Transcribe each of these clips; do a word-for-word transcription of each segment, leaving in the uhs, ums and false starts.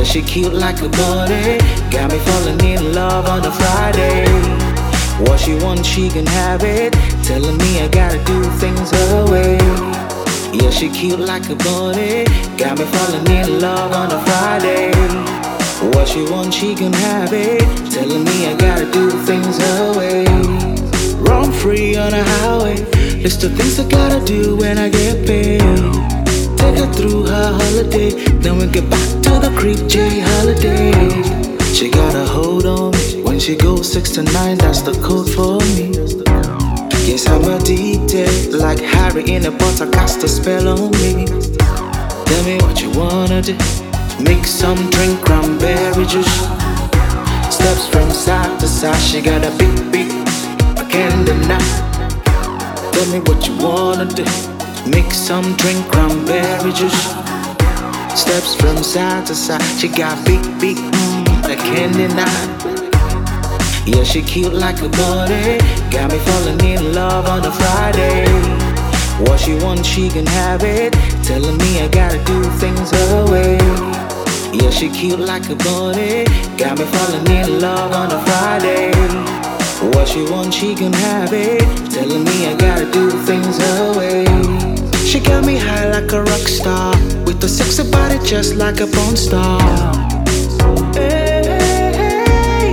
she cute like a bunny. Got me falling in love on a Friday. What she wants, she can have it. Telling me I gotta do things her way. Yeah, she cute like a bunny. Got me falling in love on a Friday. What she wants, she can have it. Telling me I gotta do things her way. Roam free on a highway. List of things I gotta do when I get paid. Take her through her holiday. Then we get back to the Creep J holiday. She got a hold on me. When she goes six to nine, that's the code for me. Yes, I'm addicted. Like Harry in a potter, cast a spell on me. Tell me what you wanna do. Mix some drink, cranberry juice. Steps from side to side. She got a big, big, I can't deny. Tell me what you wanna do. Mix some drink, cranberry juice. Steps from side to side. She got big, big, mm, I can't deny. Yeah, she cute like a bunny. Got me falling in love on a Friday. What she wants, she can have it. Telling me I gotta do things her way. Yeah, she cute like a bunny. Got me falling in love on a Friday. What she wants, she can have it. Telling me I gotta do things her way. She got me high like a rock star, with a sexy body just like a porn star. Hey, hey,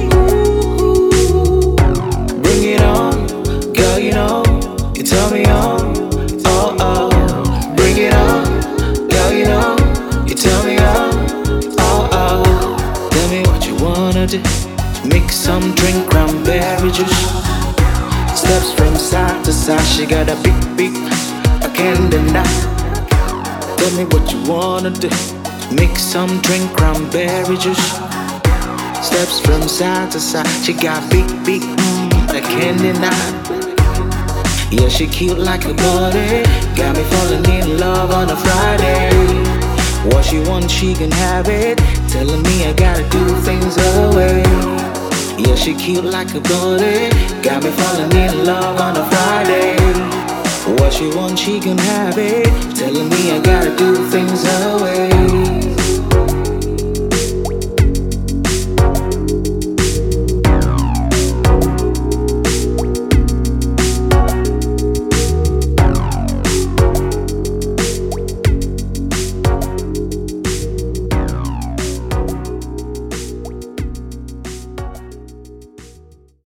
ooh, bring it on, girl, you know, you turn me on. Oh, oh, bring it on, girl, you know, you turn me on. Oh, oh, tell me what you wanna do. Mix some drink, cranberry juice. Steps from side to side. She got a big, big, I can't deny. Tell me what you wanna do. Mix some drink, cranberry juice. Steps from side to side. She got big, big, mm, I can't deny. Yeah, she cute like a bunny. Got me falling in love on a Friday. What she wants, she can have it. Telling me I gotta do things her way. Yeah, she cute like a bunny. Got me falling in love on a Friday. What she wants, she can have it. Telling me I gotta do things her way.